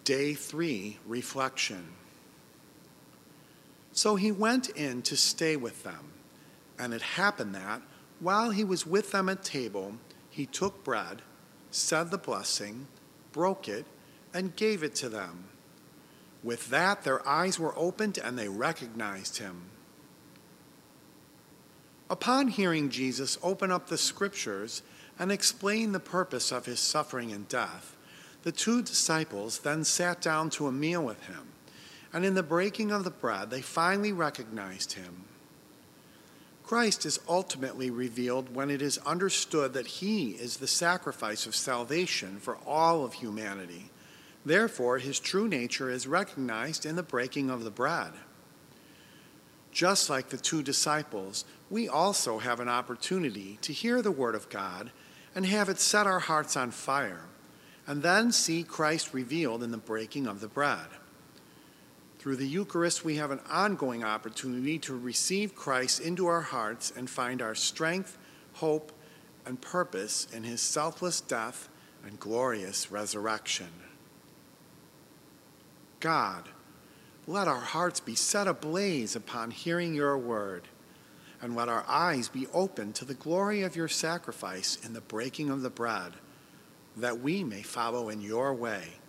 Day 3, Reflection. So he went in to stay with them, and it happened that, while he was with them at table, he took bread, said the blessing, broke it, and gave it to them. With that, their eyes were opened, and they recognized him. Upon hearing Jesus open up the Scriptures and explain the purpose of his suffering and death, the 2 disciples then sat down to a meal with him, and in the breaking of the bread they finally recognized him. Christ is ultimately revealed when it is understood that he is the sacrifice of salvation for all of humanity. Therefore, his true nature is recognized in the breaking of the bread. Just like the 2 disciples, we also have an opportunity to hear the word of God and have it set our hearts on fire, and then see Christ revealed in the breaking of the bread. Through the Eucharist, we have an ongoing opportunity to receive Christ into our hearts and find our strength, hope, and purpose in his selfless death and glorious resurrection. God, let our hearts be set ablaze upon hearing your word, and let our eyes be open to the glory of your sacrifice in the breaking of the bread, that we may follow in your way.